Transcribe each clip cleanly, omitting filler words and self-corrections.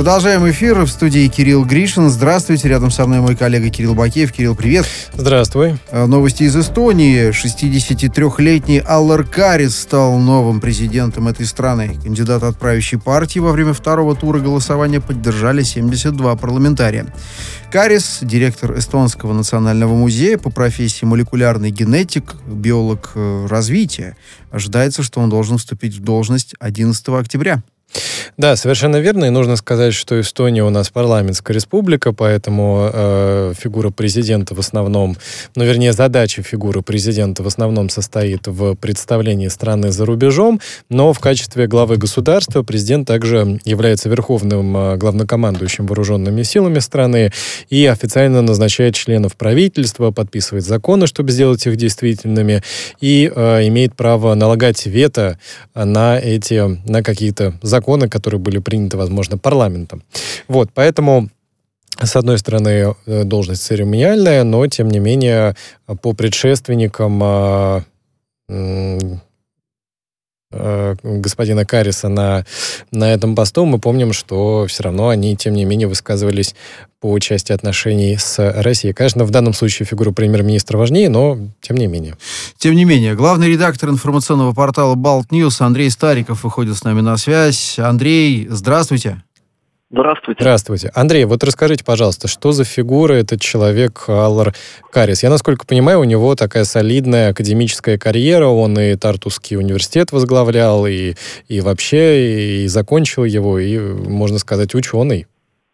Продолжаем эфир. В студии Кирилл Гришин. Здравствуйте. Рядом со мной мой коллега Кирилл Бакеев. Кирилл, привет. Здравствуй. Новости из Эстонии. 63-летний Аллар Карис стал новым президентом этой страны. Кандидата от правящей партии во время второго тура голосования поддержали 72 парламентария. Карис, директор Эстонского национального музея, по профессии молекулярный генетик, биолог развития. Ожидается, что он должен вступить в должность 11 октября. Да, совершенно верно. И нужно сказать, что Эстония у нас парламентская республика, поэтому фигура президента в основном, задача фигуры президента в основном состоит в представлении страны за рубежом, но в качестве главы государства президент также является верховным главнокомандующим вооруженными силами страны и официально назначает членов правительства, подписывает законы, чтобы сделать их действительными, и имеет право налагать вето на какие-то законы, которые были приняты, возможно, парламентом. Вот, поэтому, с одной стороны, должность церемониальная, но, тем не менее, по предшественникам господина Кариса на этом посту мы помним, что все равно они, тем не менее, высказывались по части отношений с Россией. Конечно, в данном случае фигура премьер-министра важнее, но тем не менее. Тем не менее, главный редактор информационного портала Балт Ньюс Андрей Стариков выходит с нами на связь. Андрей, здравствуйте. Здравствуйте. Здравствуйте. Андрей, вот расскажите, пожалуйста, что за фигура этот человек Аллар Карис? Я, насколько понимаю, у него такая солидная академическая карьера, он и Тартусский университет возглавлял, и вообще, и закончил его, и, можно сказать, ученый.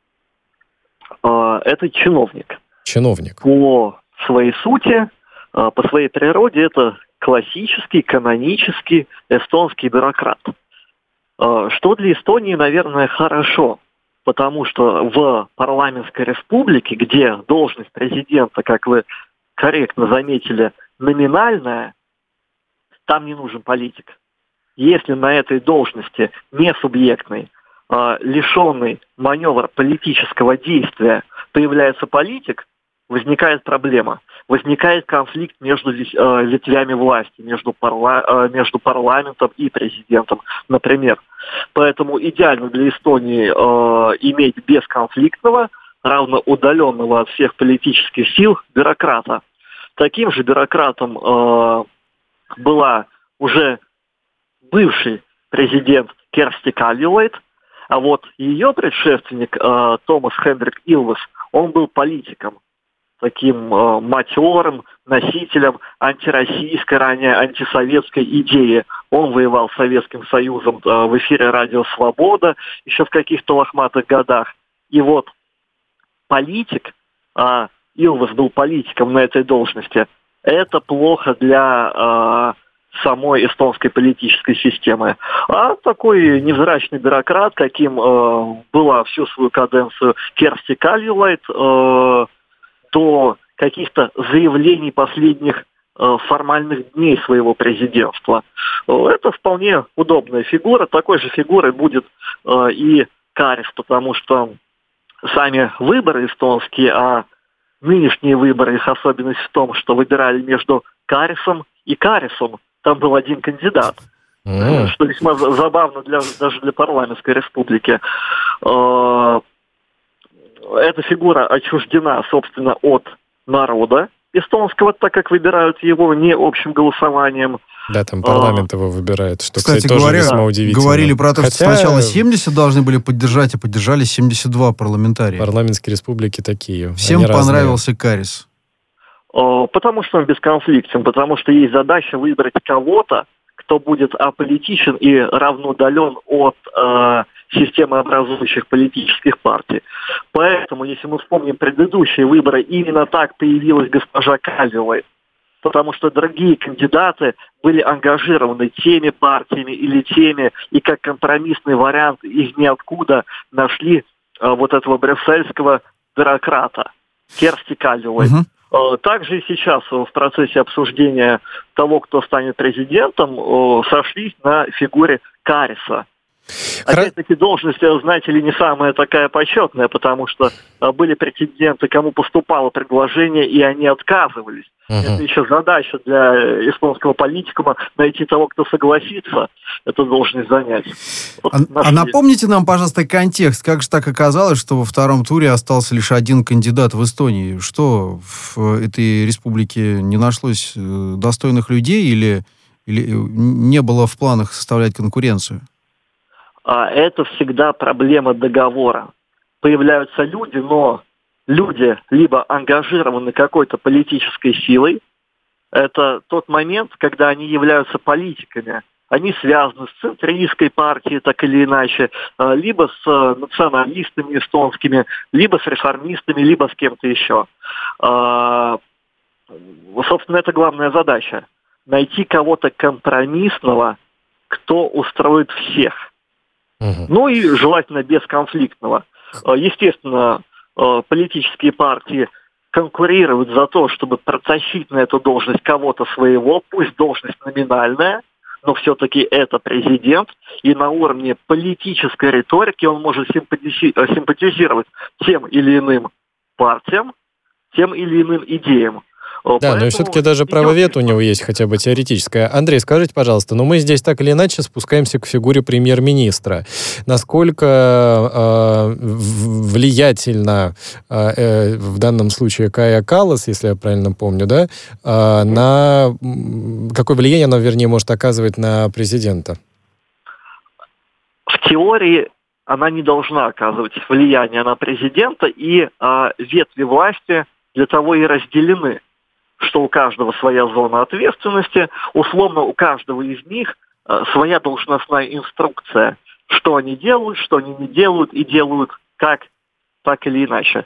Это чиновник. Чиновник. По своей сути, по своей природе, это классический, канонический эстонский бюрократ. Что для Эстонии, наверное, хорошо. Потому что в парламентской республике, где должность президента, как вы корректно заметили, номинальная, там не нужен политик. Если на этой должности не субъектный, лишенный маневра политического действия появляется политик, возникает проблема. Возникает конфликт между ветвями власти, между парламентом и президентом, например. Поэтому идеально для Эстонии иметь бесконфликтного, равноудаленного от всех политических сил бюрократа. Таким же бюрократом была уже бывший президент Керсти Кальюлайд, а вот ее предшественник Томас Хендрик Илвес, он был политиком. Таким матерым носителем антироссийской, ранее антисоветской идеи. Он воевал с Советским Союзом в эфире «Радио Свобода» еще в каких-то лохматых годах. И вот политик, Илвес был политиком на этой должности, это плохо для самой эстонской политической системы. А такой невзрачный бюрократ, каким была всю свою каденцию Керсти Кальюлайд, до каких-то заявлений последних формальных дней своего президентства. Это вполне удобная фигура. Такой же фигурой будет и Карис, потому что сами выборы эстонские, а нынешние выборы, их особенность в том, что выбирали между Карисом и Карисом. Там был один кандидат, что весьма забавно даже для парламентской республики. Эта фигура отчуждена, собственно, от народа эстонского, так как выбирают его не общим голосованием. Да, там парламент его выбирает, что, кстати тоже весьма удивительно. Говорили про то, что сначала 70 должны были поддержать, а поддержали 72 парламентария. Парламентские республики такие. Всем понравился Карис. Потому что он бесконфликтен, потому что есть задача выбрать кого-то, кто будет аполитичен и равноудален от системы образующих политических партий. Поэтому, если мы вспомним предыдущие выборы, именно так появилась госпожа Кальюлайд. Потому что другие кандидаты были ангажированы теми партиями или теми, и как компромиссный вариант из ниоткуда нашли вот этого брюссельского бюрократа Керсти Кальюлайд. Также и сейчас в процессе обсуждения того, кто станет президентом, сошлись на фигуре Кариса. Опять-таки, должность, знаете ли, не самая такая почетная, потому что были претенденты, кому поступало предложение, и они отказывались. Это еще задача для эстонского политикума найти того, кто согласится эту должность занять. А напомните нам, пожалуйста, контекст. Как же так оказалось, что во втором туре остался лишь один кандидат в Эстонии? Что, в этой республике не нашлось достойных людей или не было в планах составлять конкуренцию? Это всегда проблема договора. Появляются люди, но люди либо ангажированы какой-то политической силой. Это тот момент, когда они являются политиками. Они связаны с центристской партией, так или иначе, либо с националистами эстонскими, либо с реформистами, либо с кем-то еще. Собственно, это главная задача. Найти кого-то компромиссного, кто устроит всех. Ну и желательно бесконфликтного. Естественно, политические партии конкурируют за то, чтобы протащить на эту должность кого-то своего, пусть должность номинальная, но все-таки это президент, и на уровне политической риторики он может симпатизировать тем или иным партиям, тем или иным идеям. Да, но и все-таки даже право вето у него есть хотя бы теоретическое. Андрей, скажите, пожалуйста, мы здесь так или иначе спускаемся к фигуре премьер-министра. Насколько влиятельно в данном случае Кая Каллас, если я правильно помню, да, какое влияние она, вернее, может оказывать на президента? В теории она не должна оказывать влияние на президента, и ветви власти для того и разделены, что у каждого своя зона ответственности, условно у каждого из них своя должностная инструкция, что они делают, что они не делают, и делают как, так или иначе.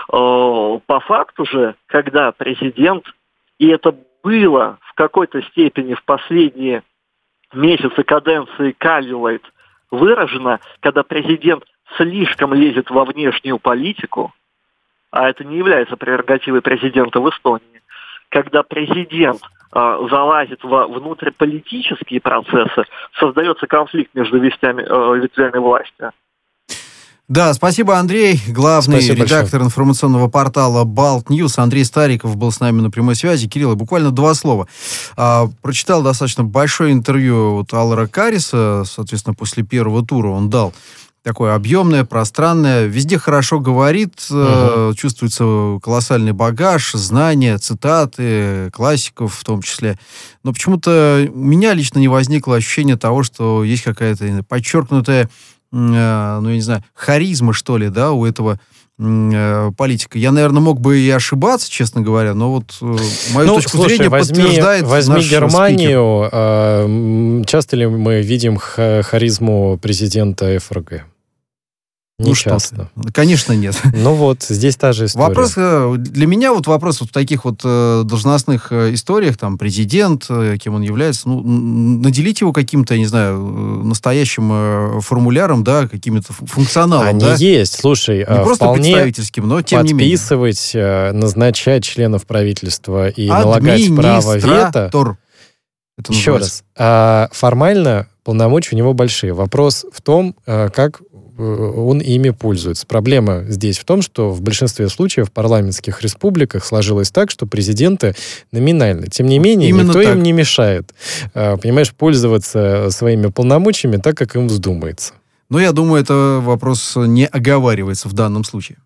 По факту же, когда президент, и это было в какой-то степени в последние месяцы каденции Кальюлайт выражено, когда президент слишком лезет во внешнюю политику, а это не является прерогативой президента в Эстонии, когда президент залазит во внутриполитические процессы, создается конфликт между ветвями власти. Да, спасибо, Андрей. Главный редактор информационного портала Балт Ньюс Андрей Стариков был с нами на прямой связи. Кирилл, буквально 2 слова. Прочитал достаточно большое интервью Аллара Кариса, соответственно, после первого тура он дал. Такое объемное, пространное, везде хорошо говорит, чувствуется колоссальный багаж, знания, цитаты, классиков в том числе. Но почему-то у меня лично не возникло ощущения того, что есть какая-то подчеркнутая, я не знаю, харизма, что ли, да, у этого политика. Я, наверное, мог бы и ошибаться, честно говоря, но вот мою точку зрения подтверждает возьми наш Германию. Часто ли мы видим харизму президента ФРГ? Не часто. Конечно, нет. Ну вот, здесь та же история. Вопрос, для меня вопрос в таких должностных историях, там, президент, кем он является, наделить его каким-то, я не знаю, настоящим формуляром, да, каким-то функционалом. Они есть, слушай, не просто представительским, но тем не менее. Подписывать, назначать членов правительства и налагать право вето. Еще раз, формально полномочия у него большие. Вопрос в том, как он ими пользуется. Проблема здесь в том, что в большинстве случаев в парламентских республиках сложилось так, что президенты номинальны. Тем не менее, никто им не мешает, понимаешь, пользоваться своими полномочиями так, как им вздумается. Но я думаю, это вопрос не оговаривается в данном случае.